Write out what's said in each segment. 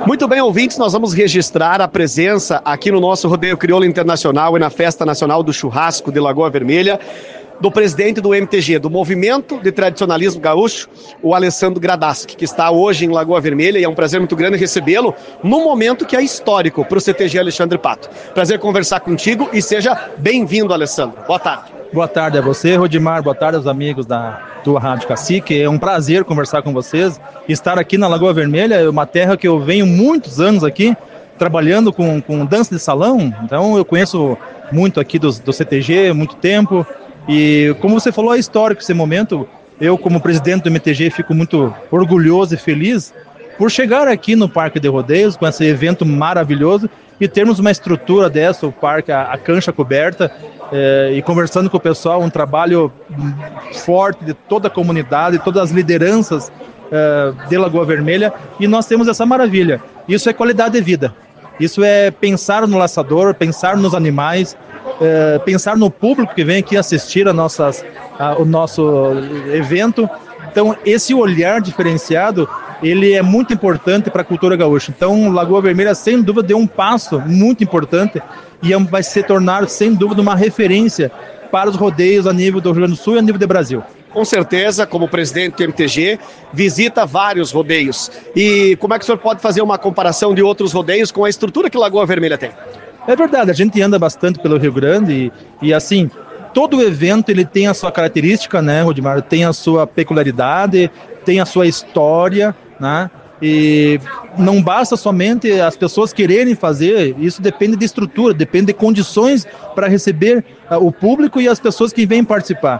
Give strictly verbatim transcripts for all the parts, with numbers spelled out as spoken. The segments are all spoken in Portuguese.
Muito bem, ouvintes, nós vamos registrar a presença aqui no nosso Rodeio Crioulo Internacional e na Festa Nacional do Churrasco de Lagoa Vermelha do presidente do M T G, do Movimento de Tradicionalismo Gaúcho, o Alessandro Gradaschi, que está hoje em Lagoa Vermelha, e é um prazer muito grande recebê-lo num momento que é histórico para o C T G Alexandre Pato. Prazer conversar contigo e seja bem-vindo, Alessandro. Boa tarde. Boa tarde a você, Rodimar, boa tarde aos amigos da tua Rádio Cacique. É um prazer conversar com vocês, estar aqui na Lagoa Vermelha, é uma terra que eu venho muitos anos aqui, trabalhando com, com dança de salão, então eu conheço muito aqui do, do C T G, muito tempo. E como você falou, é histórico esse momento. Eu, como presidente do M T G, fico muito orgulhoso e feliz por chegar aqui no Parque de Rodeios com esse evento maravilhoso e termos uma estrutura dessa, o parque, a, a cancha coberta, é, e conversando com o pessoal, um trabalho forte de toda a comunidade, todas as lideranças é, de Lagoa Vermelha, e nós temos essa maravilha. Isso é qualidade de vida. Isso é pensar no laçador, pensar nos animais, é, pensar no público que vem aqui assistir a nossas, a, o nosso evento. Então, esse olhar diferenciado, ele é muito importante para a cultura gaúcha. Então, Lagoa Vermelha, sem dúvida, deu um passo muito importante e vai se tornar, sem dúvida, uma referência para os rodeios a nível do Rio Grande do Sul e a nível do Brasil. Com certeza, como presidente do M T G, visita vários rodeios. E como é que o senhor pode fazer uma comparação de outros rodeios com a estrutura que Lagoa Vermelha tem? É verdade, a gente anda bastante pelo Rio Grande e, e assim, todo evento ele tem a sua característica, né, Rodimar? Tem a sua peculiaridade, tem a sua história, né? E não basta somente as pessoas quererem fazer, isso depende de estrutura, depende de condições para receber uh, o público e as pessoas que vêm participar.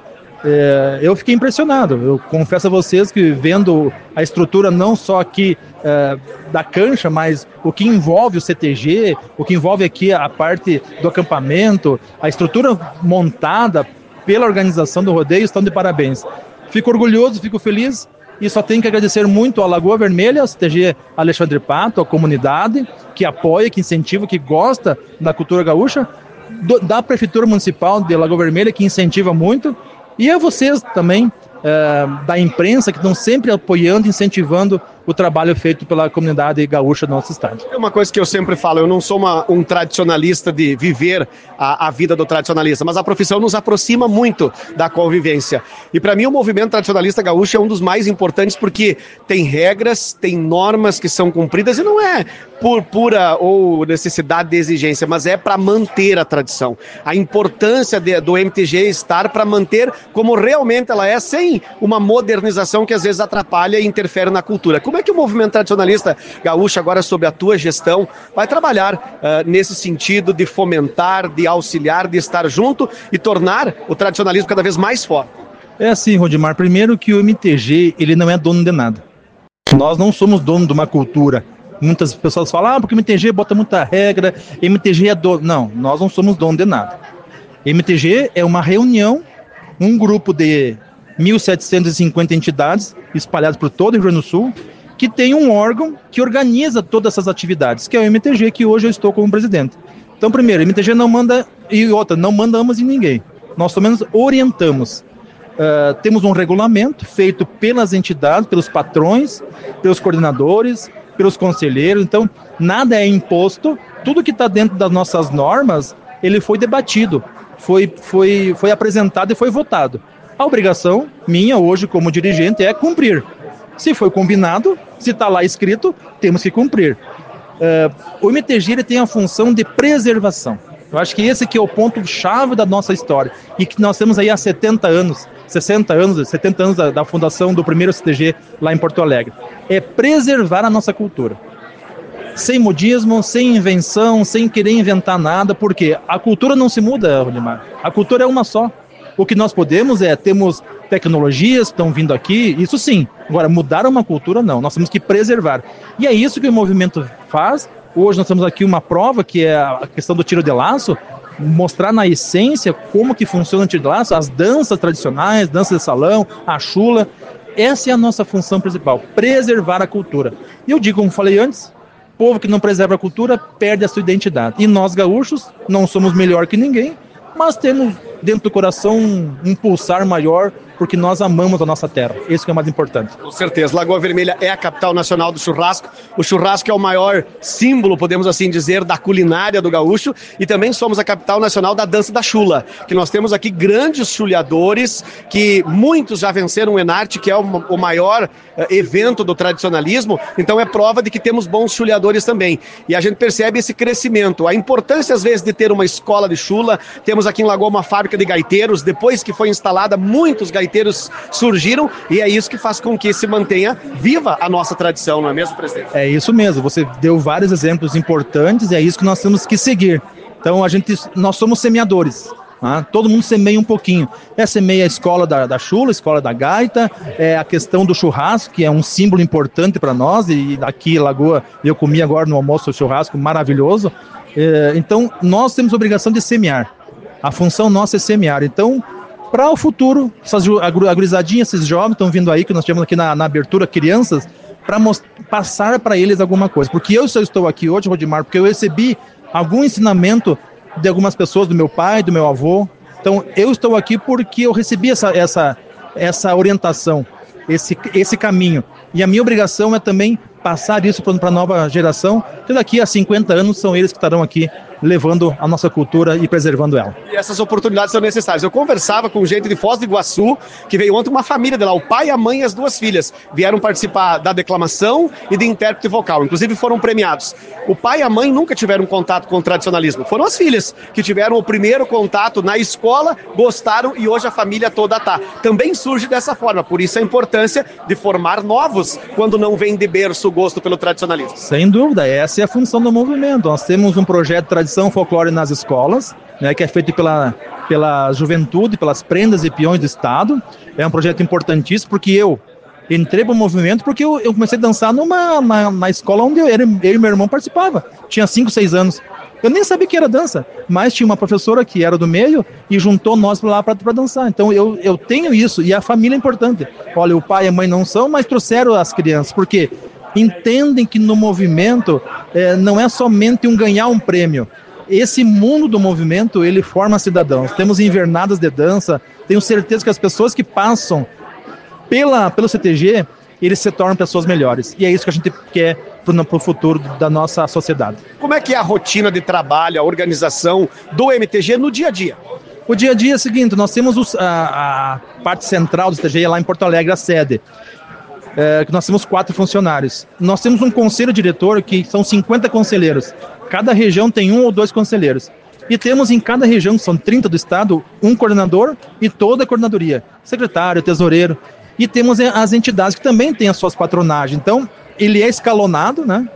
É, eu fiquei impressionado, eu confesso a vocês que vendo a estrutura não só aqui é, da cancha, mas o que envolve o C T G, o que envolve aqui a parte do acampamento, a estrutura montada pela organização do rodeio, estão de parabéns. Fico orgulhoso, fico feliz e só tenho que agradecer muito à Lagoa Vermelha, ao C T G Alexandre Pato, à comunidade que apoia, que incentiva, que gosta da cultura gaúcha, do, da Prefeitura Municipal de Lagoa Vermelha, que incentiva muito, e a vocês também, é, da imprensa, que estão sempre apoiando, incentivando o trabalho feito pela comunidade gaúcha do nosso estado. É uma coisa que eu sempre falo, eu não sou uma, um tradicionalista de viver a, a vida do tradicionalista, mas a profissão nos aproxima muito da convivência. E para mim o movimento tradicionalista gaúcho é um dos mais importantes porque tem regras, tem normas que são cumpridas e não é por pura ou necessidade de exigência, mas é para manter a tradição. A importância de, do M T G estar para manter como realmente ela é, sem uma modernização que às vezes atrapalha e interfere na cultura. Como Como é que o movimento tradicionalista gaúcho, agora sob a tua gestão, vai trabalhar uh, nesse sentido de fomentar, de auxiliar, de estar junto e tornar o tradicionalismo cada vez mais forte? É assim, Rodimar, primeiro que o M T G ele não é dono de nada. Nós não somos dono de uma cultura. Muitas pessoas falam, ah, porque o M T G bota muita regra, M T G é dono. Não, nós não somos dono de nada. M T G é uma reunião, um grupo de mil setecentas e cinquenta entidades espalhadas por todo o Rio Grande do Sul, que tem um órgão que organiza todas essas atividades, que é o M T G, que hoje eu estou como presidente. Então, primeiro, o M T G não manda, e outra, não mandamos em ninguém. Nós, pelo menos, orientamos. Uh, temos um regulamento feito pelas entidades, pelos patrões, pelos coordenadores, pelos conselheiros. Então, nada é imposto. Tudo que está dentro das nossas normas, ele foi debatido, foi, foi, foi apresentado e foi votado. A obrigação minha hoje como dirigente é cumprir. Se foi combinado, se está lá escrito, temos que cumprir. Uh, o M T G ele tem a função de preservação. Eu acho que esse que é o ponto-chave da nossa história. E que nós temos aí há setenta anos, sessenta anos, setenta anos da, da fundação do primeiro C T G lá em Porto Alegre. É preservar a nossa cultura. Sem modismo, sem invenção, sem querer inventar nada, porque a cultura não se muda, Rodimar. A cultura é uma só. O que nós podemos é, temos tecnologias que estão vindo aqui, isso sim. Agora, mudar uma cultura, não. Nós temos que preservar. E é isso que o movimento faz. Hoje nós temos aqui uma prova, que é a questão do tiro de laço, mostrar na essência como que funciona o tiro de laço, as danças tradicionais, danças de salão, a chula. Essa é a nossa função principal, preservar a cultura. E eu digo, como falei antes, povo que não preserva a cultura perde a sua identidade. E nós, gaúchos, não somos melhor que ninguém, mas temos dentro do coração um, um pulsar maior, porque nós amamos a nossa terra. Isso que é o mais importante. Com certeza. Lagoa Vermelha é a capital nacional do churrasco. O churrasco é o maior símbolo, podemos assim dizer, da culinária do gaúcho. E também somos a capital nacional da dança da chula, que nós temos aqui grandes chulhadores, que muitos já venceram o Enarte, que é o, o maior uh, evento do tradicionalismo. Então é prova de que temos bons chulhadores também. E a gente percebe esse crescimento. A importância, às vezes, de ter uma escola de chula. Temos aqui em Lagoa uma fábrica de gaiteiros. Depois que foi instalada, muitos gaiteiros surgiram, e é isso que faz com que se mantenha viva a nossa tradição, não é mesmo, presidente? É isso mesmo, você deu vários exemplos importantes, e é isso que nós temos que seguir. Então, a gente, nós somos semeadores. Ah, todo mundo semeia um pouquinho. É semeia a escola da, da chula, a escola da gaita, é a questão do churrasco, que é um símbolo importante para nós, e aqui em Lagoa, eu comi agora no almoço o churrasco maravilhoso. É, então, nós temos a obrigação de semear. A função nossa é semear. Então, para o futuro, essas a gurizadinha, esses jovens estão vindo aí, que nós tivemos aqui na, na abertura, crianças, para passar para eles alguma coisa. Porque eu só estou aqui hoje, Rodimar, porque eu recebi algum ensinamento de algumas pessoas, do meu pai, do meu avô. Então, eu estou aqui porque eu recebi essa, essa, essa orientação, esse, esse caminho. E a minha obrigação é também passar isso para a nova geração, que daqui a cinquenta anos são eles que estarão aqui levando a nossa cultura e preservando ela. E essas oportunidades são necessárias. Eu conversava com gente de Foz do Iguaçu, que veio ontem uma família de lá, o pai, a mãe e as duas filhas, vieram participar da declamação e de intérprete vocal, inclusive foram premiados. O pai e a mãe nunca tiveram contato com o tradicionalismo, foram as filhas que tiveram o primeiro contato na escola, gostaram e hoje a família toda está. Também surge dessa forma, por isso a importância de formar novos, quando não vem de berço o gosto pelo tradicionalismo. Sem dúvida, essa é a função do movimento. Nós temos um projeto tradicional Tradição Folclore nas escolas, né, que é feito pela, pela juventude, pelas prendas e peões do Estado. É um projeto importantíssimo, porque eu entrei para o movimento porque eu, eu comecei a dançar numa, na, na escola onde eu, era, eu e meu irmão participava. Tinha cinco, seis anos. Eu nem sabia que era dança, mas tinha uma professora que era do meio e juntou nós lá para dançar. Então eu, eu tenho isso, e a família é importante. Olha, o pai e a mãe não são, mas trouxeram as crianças, porque entendem que no movimento é, não é somente um ganhar um prêmio. Esse mundo do movimento, ele forma cidadãos. Temos invernadas de dança, tenho certeza que as pessoas que passam pela, pelo C T G, eles se tornam pessoas melhores. E é isso que a gente quer para o futuro da nossa sociedade. Como é que é a rotina de trabalho, a organização do M T G no dia a dia? O dia a dia é o seguinte, nós temos os, a, a parte central do C T G lá em Porto Alegre, a sede. É, que nós temos quatro funcionários. Nós temos um conselho diretor que são cinquenta conselheiros. Cada região tem um ou dois conselheiros. E temos em cada região, que são trinta do estado, um coordenador e toda a coordenadoria. Secretário, tesoureiro. E temos as entidades que também têm as suas patronagens. Então, ele é escalonado, né?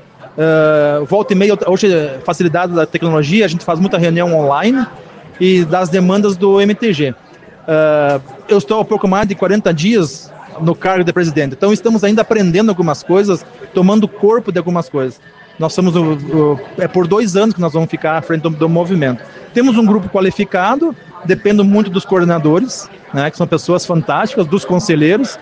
Uh, volta e meia, hoje, facilidade da tecnologia, a gente faz muita reunião online e das demandas do M T G. Uh, eu estou há pouco mais de quarenta dias no cargo de presidente. Então estamos ainda aprendendo algumas coisas, tomando corpo de algumas coisas. Nós somos o, o, é por dois anos que nós vamos ficar à frente do, do movimento. Temos um grupo qualificado, dependo muito dos coordenadores, né, que são pessoas fantásticas, dos conselheiros,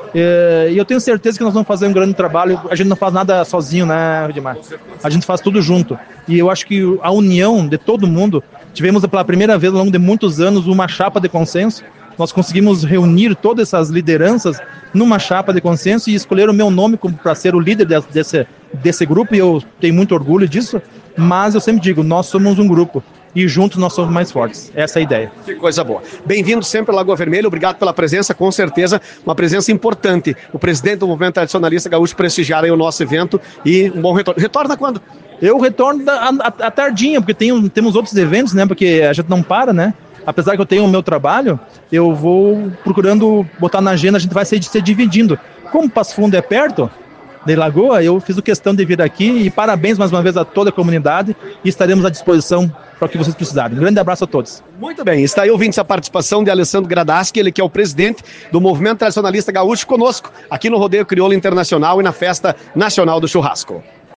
é, e eu tenho certeza que nós vamos fazer um grande trabalho. A gente não faz nada sozinho, né, Rodimar? A gente faz tudo junto. E eu acho que a união de todo mundo, tivemos pela primeira vez ao longo de muitos anos uma chapa de consenso. Nós conseguimos reunir todas essas lideranças numa chapa de consenso e escolher o meu nome para ser o líder de, desse, desse grupo, e eu tenho muito orgulho disso, mas eu sempre digo, nós somos um grupo e juntos nós somos mais fortes. Essa é a ideia. Que coisa boa. Bem-vindo sempre à Lagoa Vermelha, obrigado pela presença, com certeza uma presença importante. O presidente do Movimento Tradicionalista Gaúcho prestigiar aí o nosso evento e um bom retorno. Retorna quando? Eu retorno à tardinha, porque tem, temos outros eventos, né, porque a gente não para, né? Apesar que eu tenho o meu trabalho, eu vou procurando botar na agenda, a gente vai ser, ser dividindo. Como Passo Fundo é perto de Lagoa, eu fiz questão de vir aqui e parabéns mais uma vez a toda a comunidade e estaremos à disposição para o que vocês precisarem. Um grande abraço a todos. Muito bem, está aí ouvindo a participação de Alessandro Gradaski, ele que é o presidente do Movimento Tradicionalista Gaúcho, conosco aqui no Rodeio Crioulo Internacional e na Festa Nacional do Churrasco.